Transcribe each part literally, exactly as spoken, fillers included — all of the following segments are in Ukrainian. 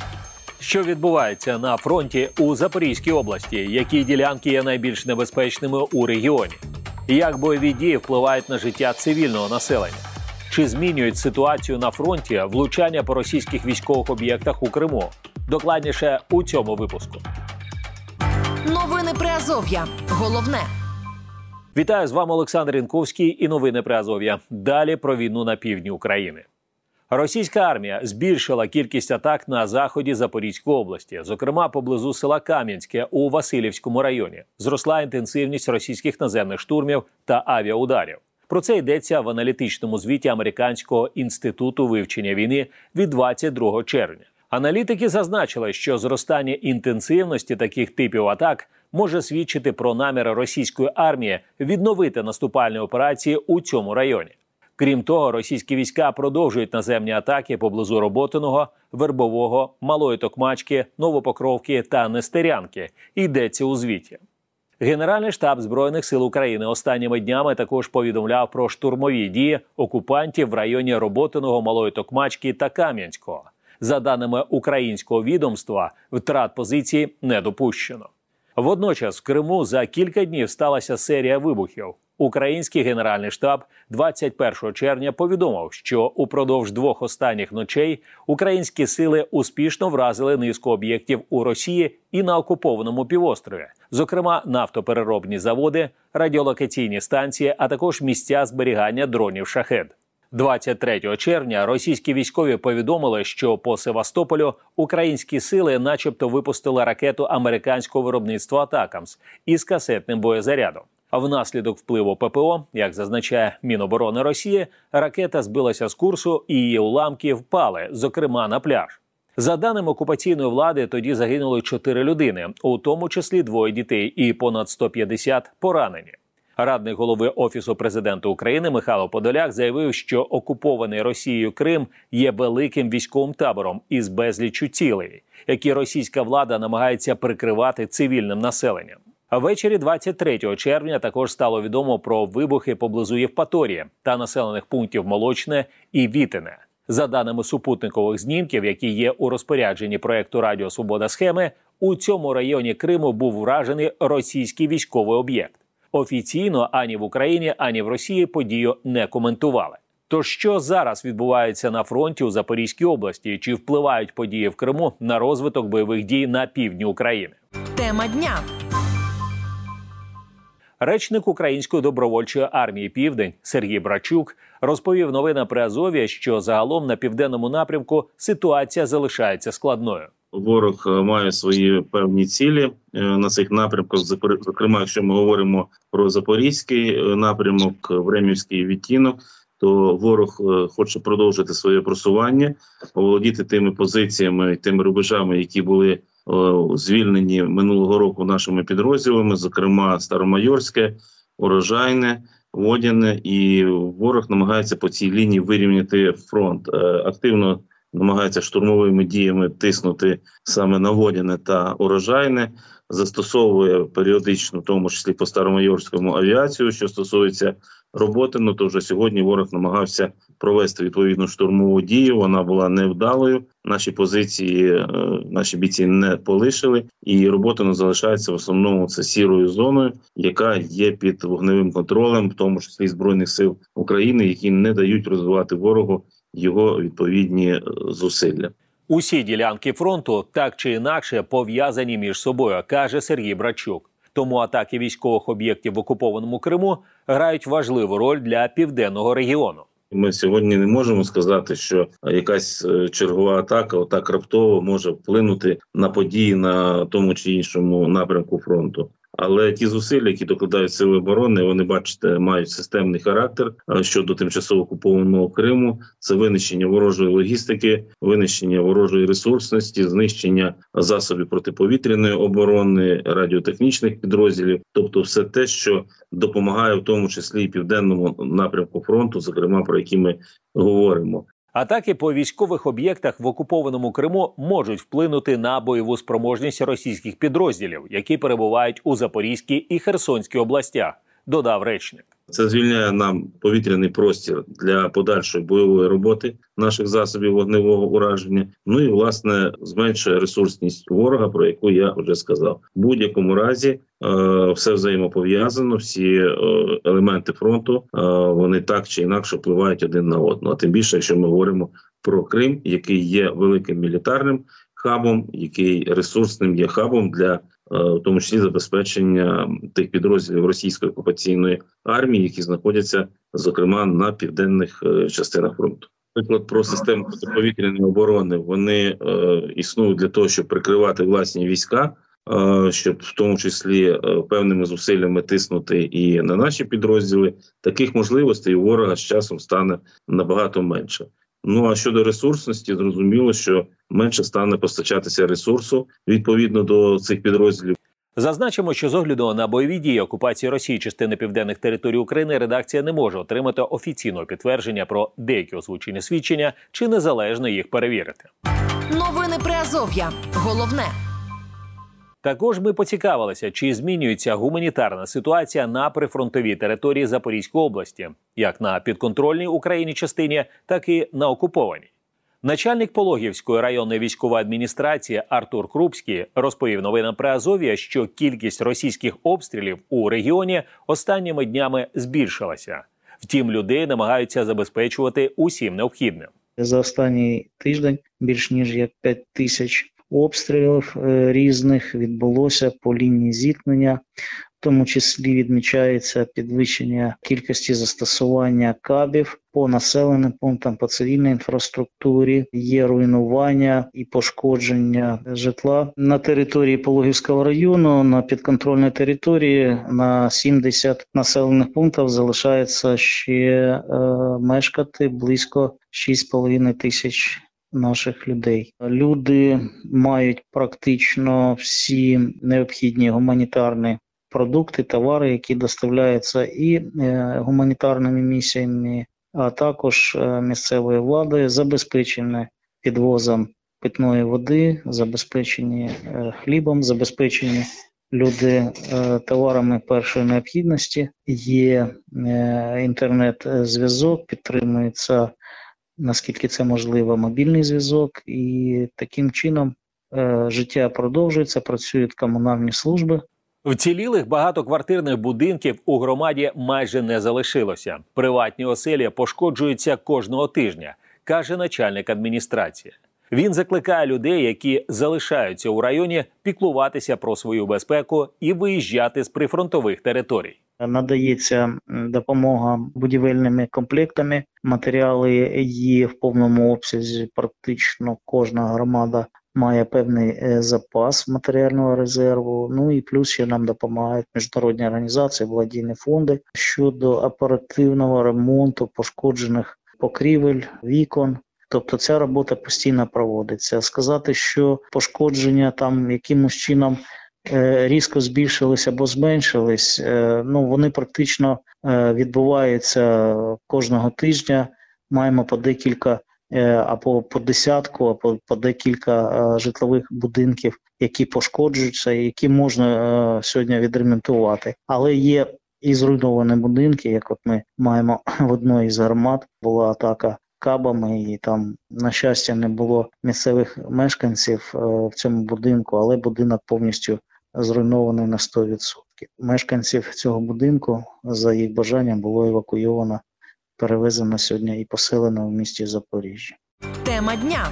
Що відбувається на фронті у Запорізькій області? Які ділянки є найбільш небезпечними у регіоні? Як бойові дії впливають на життя цивільного населення? Чи змінюють ситуацію на фронті влучання по російських військових об'єктах у Криму? Докладніше у цьому випуску. Новини Приазов'я. Головне. Вітаю, з вами Олександр Янковський і новини Приазов'я. Далі про війну на півдні України. Російська армія збільшила кількість атак на заході Запорізької області, зокрема поблизу села Кам'янське у Василівському районі. Зросла інтенсивність російських наземних штурмів та авіаударів. Про це йдеться в аналітичному звіті Американського інституту вивчення війни від двадцять другого червня. Аналітики зазначили, що зростання інтенсивності таких типів атак може свідчити про наміри російської армії відновити наступальні операції у цьому районі. Крім того, російські війська продовжують наземні атаки поблизу Роботиного, Вербового, Малої Токмачки, Новопокровки та Нестерянки, йдеться у звіті. Генеральний штаб Збройних сил України останніми днями також повідомляв про штурмові дії окупантів в районі Роботиного, Малої Токмачки та Кам'янського. За даними українського відомства, втрат позицій не допущено. Водночас в Криму за кілька днів сталася серія вибухів. Український Генеральний штаб двадцять першого червня повідомив, що упродовж двох останніх ночей українські сили успішно вразили низку об'єктів у Росії і на окупованому півострові, зокрема нафтопереробні заводи, радіолокаційні станції, а також місця зберігання дронів «Шахед». двадцять третього червня російські військові повідомили, що по Севастополю українські сили начебто випустили ракету американського виробництва «Атакамс» із касетним боєзарядом. А внаслідок впливу ППО, як зазначає Міноборони Росії, ракета збилася з курсу і її уламки впали, зокрема на пляж. За даними окупаційної влади, тоді загинули чотири людини, у тому числі двоє дітей і понад сто п'ятдесят поранені. Радник голови Офісу президента України Михайло Подоляк заявив, що окупований Росією Крим є великим військовим табором із безліччю цілей, які російська влада намагається прикривати цивільним населенням. А ввечері двадцять третього червня також стало відомо про вибухи поблизу Євпаторії та населених пунктів Молочне і Вітине. За даними супутникових знімків, які є у розпорядженні проєкту «Радіо Свобода Схеми», у цьому районі Криму був вражений російський військовий об'єкт. Офіційно ані в Україні, ані в Росії подію не коментували. Тож що зараз відбувається на фронті у Запорізькій області? Чи впливають події в Криму на розвиток бойових дій на півдні України? Тема дня. Речник Української добровольчої армії «Південь» Сергій Брачук розповів новинам Приазов'я, що загалом на південному напрямку ситуація залишається складною. Ворог має свої певні цілі на цих напрямках, зокрема, якщо ми говоримо про Запорізький напрямок, Времівський відтінок, то ворог хоче продовжити своє просування, оволодіти тими позиціями, тими рубежами, які були звільнені минулого року нашими підрозділами, зокрема Старомайорське, Урожайне, Водяне, і ворог намагається по цій лінії вирівняти фронт. Активно намагається штурмовими діями тиснути саме на Водяне та Урожайне, застосовує періодично, в тому числі по Старомайорському, авіацію. Що стосується Роботиного, то вже сьогодні ворог намагався провести відповідну штурмову дію, вона була невдалою. Наші позиції, наші бійці не полишили, і Роботино залишається в основному це сірою зоною, яка є під вогневим контролем, в тому числі Збройних сил України, які не дають розвивати ворогу його відповідні зусилля. Усі ділянки фронту так чи інакше пов'язані між собою, каже Сергій Брачук. Тому атаки військових об'єктів в окупованому Криму грають важливу роль для південного регіону. Ми сьогодні не можемо сказати, що якась чергова атака отак раптово може вплинути на події на тому чи іншому напрямку фронту. Але ті зусилля, які докладають сили оборони, вони, бачите, мають системний характер щодо тимчасово окупованого Криму. Це винищення ворожої логістики, винищення ворожої ресурсності, знищення засобів протиповітряної оборони, радіотехнічних підрозділів. Тобто все те, що допомагає в тому числі і південному напрямку фронту, зокрема, про які ми говоримо. Атаки по військових об'єктах в окупованому Криму можуть вплинути на бойову спроможність російських підрозділів, які перебувають у Запорізькій і Херсонській областях, додав речник. Це звільняє нам повітряний простір для подальшої бойової роботи наших засобів вогневого ураження. Ну і, власне, зменшує ресурсність ворога, про яку я вже сказав. В будь-якому разі е, все взаємопов'язано, всі е, елементи фронту, е, вони так чи інакше впливають один на одного. А тим більше, якщо ми говоримо про Крим, який є великим мілітарним хабом, який ресурсним є хабом для в тому числі забезпечення тих підрозділів російської окупаційної армії, які знаходяться, зокрема, на південних частинах фронту. Наприклад, про систему протиповітряної оборони, вони е, існують для того, щоб прикривати власні війська, е, щоб в тому числі е, певними зусиллями тиснути і на наші підрозділи. Таких можливостей у ворога з часом стане набагато менше. Ну а щодо ресурсності, зрозуміло, що менше стане постачатися ресурсу відповідно до цих підрозділів. Зазначимо, що з огляду на бойові дії окупації Росії частини південних територій України редакція не може отримати офіційного підтвердження про деякі озвучені свідчення чи незалежно їх перевірити. Новини Приазов'я. Головне. Також ми поцікавилися, чи змінюється гуманітарна ситуація на прифронтовій території Запорізької області, як на підконтрольній Україні частині, так і на окупованій. Начальник Пологівської районної військової адміністрації Артур Крупський розповів новинам Приазов'я, що кількість російських обстрілів у регіоні останніми днями збільшилася. Втім, людей намагаються забезпечувати усім необхідним. За останній тиждень більш ніж як п'ять тисяч обстрілів різних відбулося по лінії зіткнення. В тому числі відмічається підвищення кількості застосування кабів по населеним пунктам, по цивільній інфраструктурі. Є руйнування і пошкодження житла. На території Пологівського району, на підконтрольній території, на сімдесят населених пунктів залишається ще е, мешкати близько шість з половиною тисяч наших людей. Люди мають практично всі необхідні гуманітарні продукти, товари, які доставляються і е, гуманітарними місіями, а також е, місцевою владою, забезпечені підвозом питної води, забезпечені е, хлібом, забезпечені люди е, товарами першої необхідності. Є е, інтернет-зв'язок, підтримується, наскільки це можливо, мобільний зв'язок, і таким чином е, життя продовжується, працюють комунальні служби. Вцілілих багатоквартирних будинків у громаді майже не залишилося. Приватні оселі пошкоджуються кожного тижня, каже начальник адміністрації. Він закликає людей, які залишаються у районі, піклуватися про свою безпеку і виїжджати з прифронтових територій. Надається допомога будівельними комплектами, матеріали є в повному обсязі, практично кожна громада має певний запас матеріального резерву, ну і плюс ще нам допомагають міжнародні організації, благодійні фонди щодо оперативного ремонту пошкоджених покрівель, вікон. Тобто ця робота постійно проводиться. Сказати, що пошкодження там якимось чином різко збільшились або зменшились, ну вони практично відбуваються кожного тижня. Маємо по декілька або по десятку, або по декілька житлових будинків, які пошкоджуються, які можна сьогодні відремонтувати. Але є і зруйновані будинки, як от ми маємо в одній із громад, була атака кабами, і там, на щастя, не було місцевих мешканців в цьому будинку, але будинок повністю зруйнований на сто відсотків. Мешканців цього будинку, за їх бажанням, було евакуйовано, перевезено сьогодні і поселено в місті Запоріжжя. Тема дня.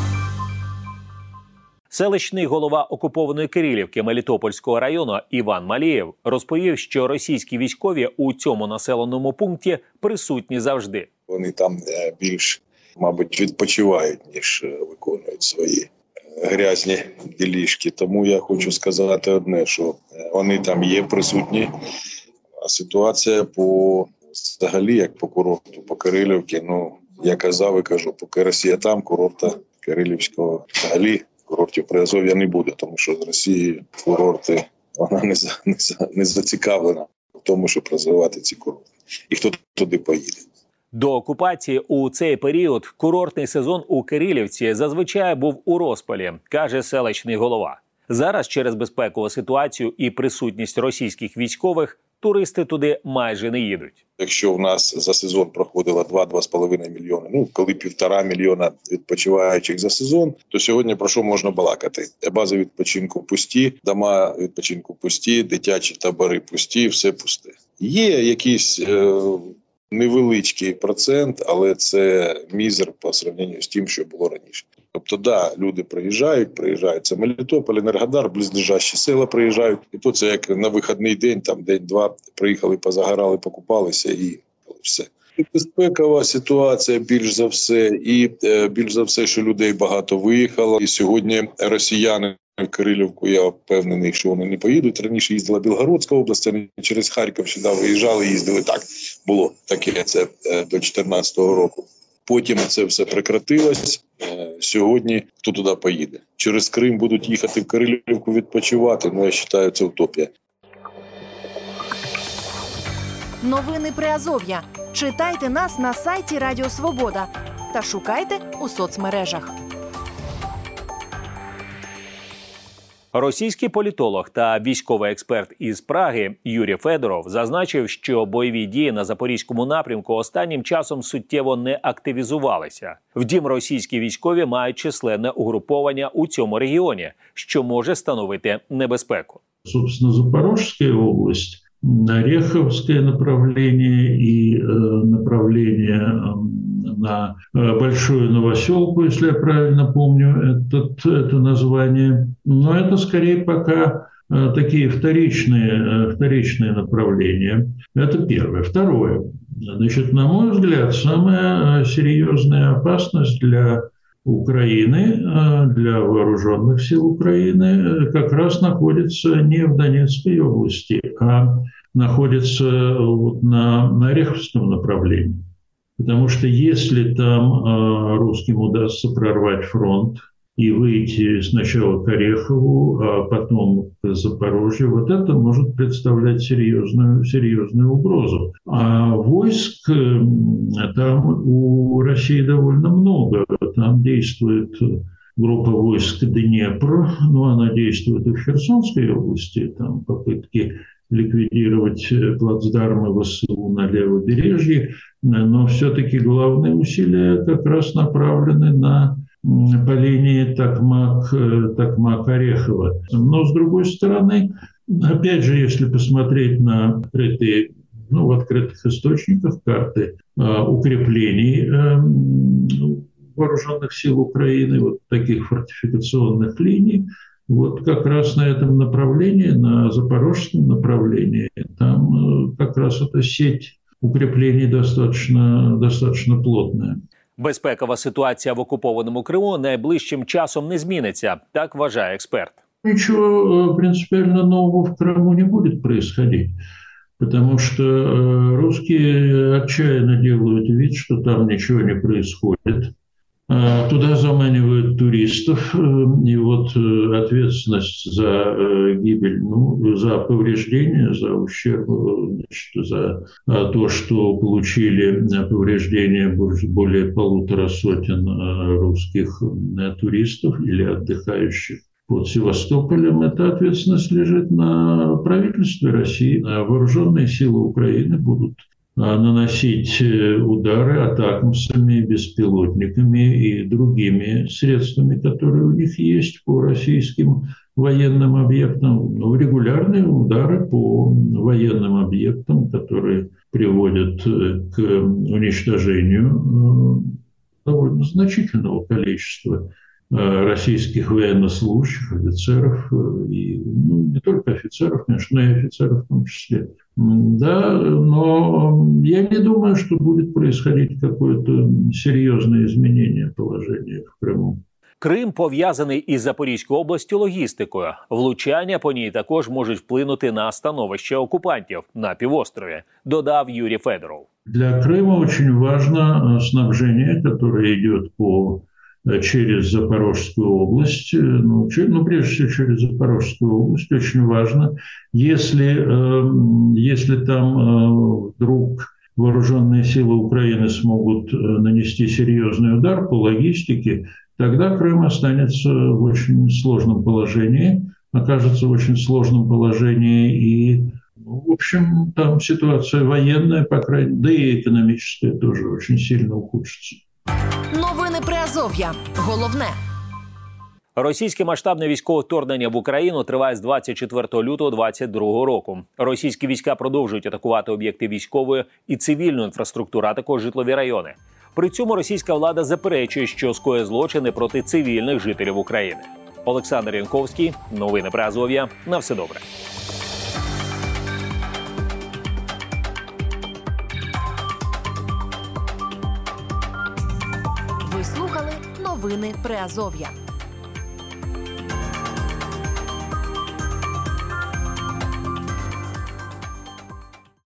Селищний голова окупованої Кирилівки Мелітопольського району Іван Малієв розповів, що російські військові у цьому населеному пункті присутні завжди. Вони там більш, мабуть, відпочивають, ніж виконують свої грязні ділішки. Тому я хочу сказати одне, що вони там є присутні, а ситуація по взагалі, як по курорту, по Кирилівці, ну, я казав і кажу, поки Росія там, курорта Кирилівського взагалі, курортів Приазов'я не буде, тому що з Росії курорти, вона не, за, не, за, не зацікавлена в тому, щоб розвивати ці курорти. І хто туди поїде. До окупації у цей період курортний сезон у Кирилівці зазвичай був у розпалі, каже селищний голова. Зараз через безпекову ситуацію і присутність російських військових туристи туди майже не їдуть. Якщо в нас за сезон проходило два-два з половиною мільйони, ну коли півтора мільйона відпочиваючих за сезон, то сьогодні про що можна балакати? Бази відпочинку пусті, дома відпочинку пусті, дитячі табори пусті, все пусте. Є якийсь е, невеличкий процент, але це мізер по сравненню з тим, що було раніше. Тобто, да, люди приїжджають, приїжджають. Це Мелітополь, Енергодар, близлежащі села приїжджають. І то це як на вихідний день, там день-два, приїхали, позагорали, покупалися і все. І безпекова ситуація більш за все, і е, більш за все, що людей багато виїхало. І сьогодні росіяни в Кирилівку, я впевнений, що вони не поїдуть. Раніше їздила Білгородська область, вони через Харків сюди виїжджали, їздили. Так, було таке це е, до чотирнадцятого року. Потім це все прекратилось. Сьогодні хто туди поїде? Через Крим будуть їхати в Кирилівку відпочивати. Ну, я вважаю, це утопія. Новини Приазов'я. Читайте нас на сайті Радіо Свобода та шукайте у соцмережах. Російський політолог та військовий експерт із Праги Юрій Федоров зазначив, що бойові дії на Запорізькому напрямку останнім часом суттєво не активізувалися. Втім, російські військові мають численне угруповання у цьому регіоні, що може становити небезпеку. Собственно, Запорожская область, Ореховское направление и э, направление э, на э, Большую Новоселку, если я правильно помню этот, это название. Но это скорее пока э, такие вторичные, э, вторичные направления. Это первое. Второе. Значит, на мой взгляд, самая серьезная опасность для Украины, для вооруженных сил Украины как раз находится не в Донецкой области, а находится вот на, на Ореховском направлении. Потому что если там э, русским удастся прорвать фронт и выйти сначала к Орехову, а потом к Запорожью, вот это может представлять серьезную, серьезную угрозу. А войск э, там у России довольно много. Там действует группа войск Днепр, но она действует и в Херсонской области, там попытки ликвидировать плацдармы ВСУ на левобережье, но все-таки главные усилия как раз направлены на по линии Токмак, Токмак-Орехово. Но, с другой стороны, опять же, если посмотреть на открытые, ну, в открытых источниках карты э, укреплений э, вооруженных сил Украины, вот таких фортификационных линий, вот как раз на этом направлении, на запорожском направлении, там э, как раз эта сеть укреплений достаточно, достаточно плотная. Безпекова ситуація в окупованому Криму найближчим часом не зміниться, так вважає експерт. Ничего принципиально нового в Крыму не будет происходить, потому что русские отчаянно делают вид, что там ничего не происходит. Туда заманивают туристов, и вот ответственность за гибель, ну, за повреждения, за ущерб, значит, за то, что получили повреждения более полутора сотен русских туристов или отдыхающих под Севастополем, эта ответственность лежит на правительстве России. Вооруженные силы Украины будут наносить удары атакамсами, беспилотниками и другими средствами, которые у них есть по российским военным объектам. Ну, регулярные удары по военным объектам, которые приводят к уничтожению довольно значительного количества российских военнослужащих, офицеров, и ну, не только офицеров, конечно, но и офицеров в том числе. Да, но я не думаю, что будет происходить какое-то серьезное изменение положения в Криму. Крим пов'язаний із Запорізькою областю логістикою. Влучання по ній також можуть вплинути на становище окупантів на півострові, додав Юрій Федоров. Для Крыма очень важно снабжение, которое идет по через Запорожскую область, ну, ну, прежде всего через Запорожскую область, очень важно. Если, если там вдруг вооруженные силы Украины смогут нанести серьезный удар по логистике, тогда Крым останется в очень сложном положении, окажется в очень сложном положении и Ну, в общем, там ситуация военная, по крайней мере, да и экономическая тоже очень сильно ухудшится. Новини Приазов'я. Головне. Російське масштабне військове вторгнення в Україну триває з двадцять четвертого лютого двадцять другого року. Російські війська продовжують атакувати об'єкти військової і цивільної інфраструктури, а також житлові райони. При цьому російська влада заперечує, що скоює злочини проти цивільних жителів України. Олександр Янковський, новини Приазов'я. На все добре. Ви слухали новини Приазов'я.